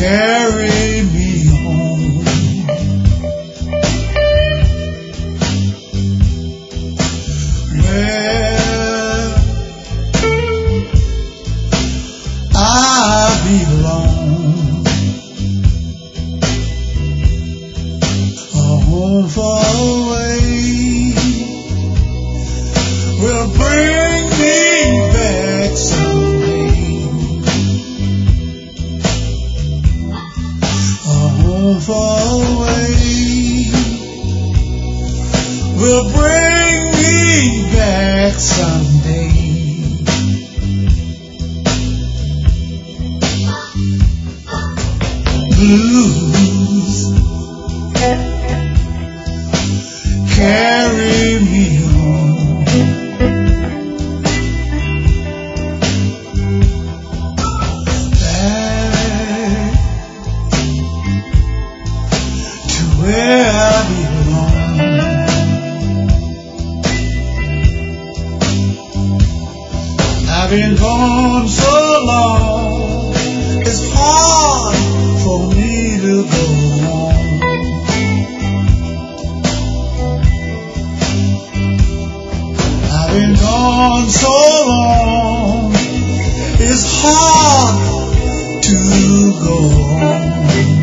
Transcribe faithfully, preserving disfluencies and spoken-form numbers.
carry me home. Where I belong, a home far away will bring me back someday. A home far away will bring me back someday. Blues carry me home. Back to where I belong. I've been gone so long, it's hard for me to go on. I've been gone so long, it's hard to go on.